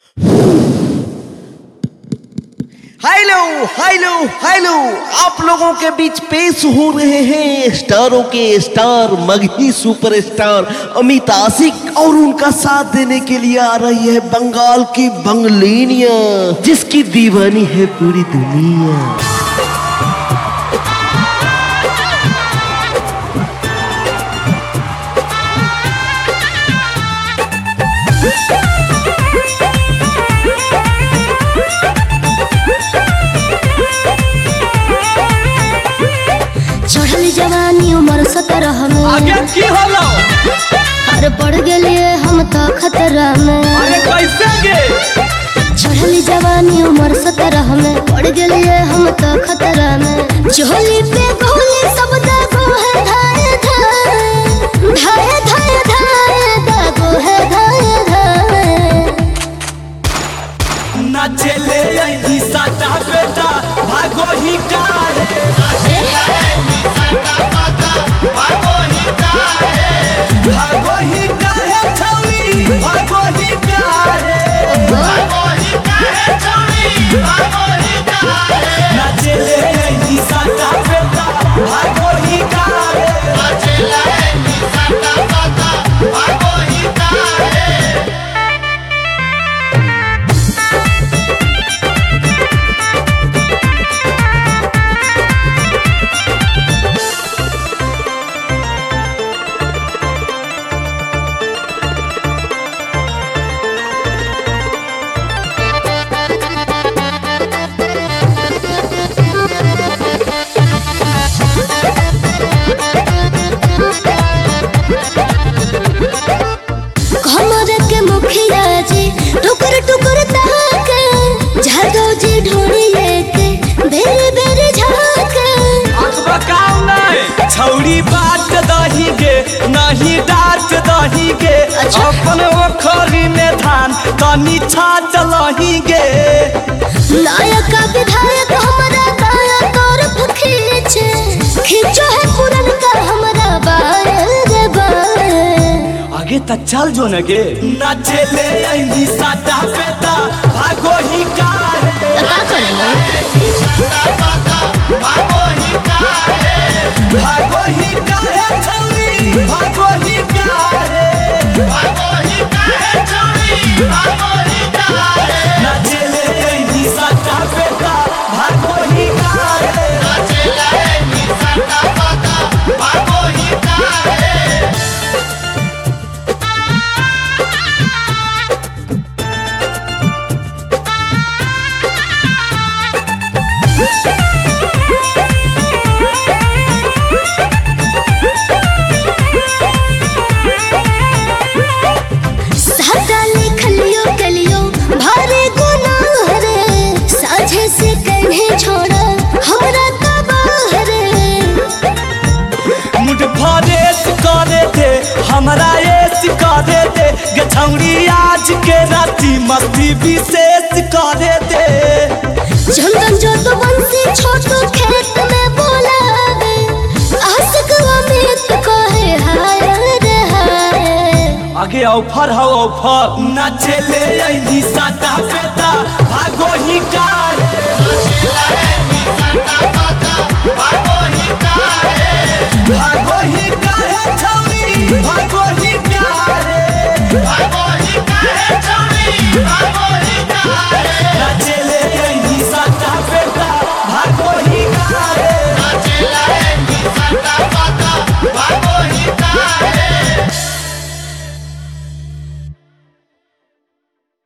Hello hello hello, आप लोगों के बीच पेश हो रहे हैं स्टारों के स्टार, मगही सुपरस्टार अमित आशिक, और उनका साथ देने के लिए आ रही है बंगाल की बंगलेनिया, जिसकी दीवानी है पूरी दुनिया। चढ़ल जवानी उम्र 17 में आगे की होला? अरे पड़ गेलिए हम तो खतरा में। अरे कैसे गे? चढ़ल जवानी उम्र 17 में पड़ गेलिए हम तो खतरा में। झोली पे गोली सब दागो है धाए धाए धाए धाए धाए दागो है धाए धाए। नाचे ले आई साटा बेटा भागो ही काहे, भागो ही काहे छौरी, भागो ही काहे, नाचे ले आई साटा बेटा भागो ही काहे। हमरे के मुखिया जी टुकर टुकर ताके, झादो जी ढोली लेके बेरे बेरे झाके। बकाऊ नहीं छौरी बात दही गे, नहीं डांट दही गे, अपन ओखरी में धान तनी छाट लही गे। नायक विधायक हमारा दाया तरफ खींचे, खींचो है पुरनका हमारा बाएं रे बाएं। आगे तक चल जो न गे। नाचे ले आई साटा बेटा भागो ही काहे, का करेंगे? भागो ही काहे छौरी, भागो ही काहे, नाचे ले आई साटा बेटा भागो ही काहे। सादा लिखलियो कलियो भारी गुनाह रे, साझे से कन्हे छोड़ा हमरा तबाह रे। मुझ फरेस करे दे हमरा एस करे दे, गे छौरी आज के राती मस्ती विशेष करे दे। चंदन जो तो बंसी छोटो खेत में बोलावे, आशिक अमित कहे हाय रे हाय। आगे ऑफर हो ऑफर, नाचे ले आई साटा बेटा भागो ही काहे, भागो ही काहे छौरी, भागो ही काहे,